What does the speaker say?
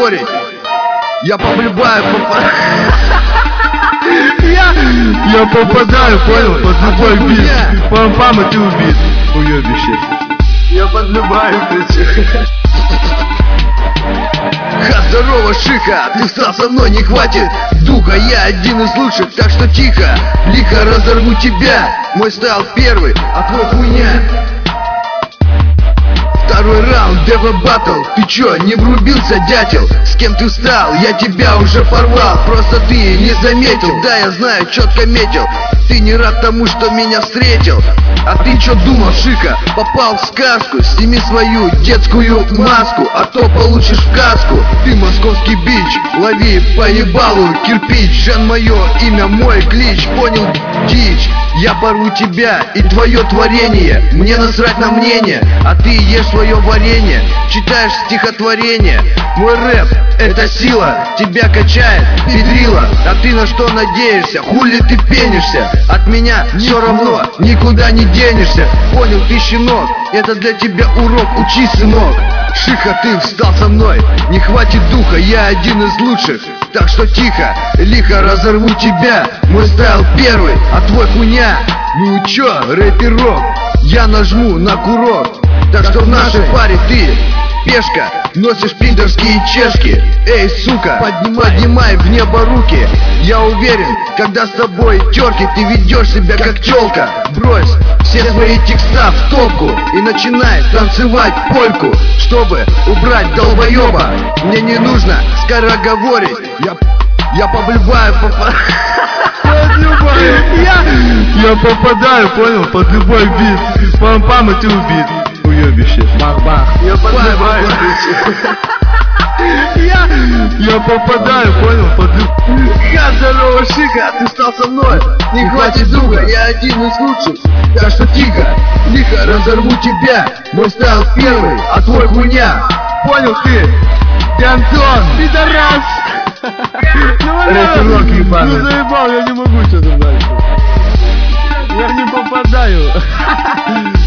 скороговорить. Я поблюбаю, Я попадаю, понял, под любой бит. Пам-пам, и ты убит, уебище. Я подлюбаю, здорово, Шиха, ты встал со мной, не хватит духа. Я один из лучших, так что тихо. Лихо разорву тебя. Мой стайл первый, а твой хуйня. Второй раунд, Дева Баттл. Ты чё, не врубился, дятел? С кем ты встал? Я тебя уже порвал. Просто ты не заметил. Да, я знаю, чётко метил. Ты не рад тому, что меня встретил. А ты чё думал, Шика? Попал в сказку. Сними свою детскую маску, а то получишь в каску. Ты московский бич, лови по ебалу кирпич. Жан мое имя, мой клич. Понял, дичь? Я порву тебя и твое творение. Мне насрать на мнение, а ты ешь свое варенье. Читаешь стихотворение. Мой рэп — это сила, тебя качает педрила. А ты на что надеешься? Хули ты пенишься? От меня все равно никуда не денешься. Понял, ты щенок, это для тебя урок, учись, сынок. Шиха, ты встал со мной, не хватит духа, я один из лучших. Так что тихо, лихо разорву тебя. Мой стайл первый, а твой хуйня. Ну чё, рэперок, я нажму на курок. Так что в нашей паре ты пешка, носишь пидорские чешки. Эй, сука, поднимай в небо руки. Я уверен, когда с тобой терки, ты ведешь себя как тёлка. Брось все свои текста в топку и начинай танцевать польку. Чтобы убрать долбоеба, мне не нужно скороговорить. Я поблюбаю, Я попадаю, понял, под любой бит. Пам-пам, и ты убит, уебище. Бах-бах. Я подлюбаю. Я попадаю, понял, под любой. Здорово, Шиха, ты встал со мной, не хватит духа, я один из лучших. Так что тихо, лихо разорву тебя. Мой стайл первый, а твой хуйня. Понял ты? Ты Антон, пидорас. Рэперок ебаный. Ну заебал, я не могу что-то дальше. Я не попадаю.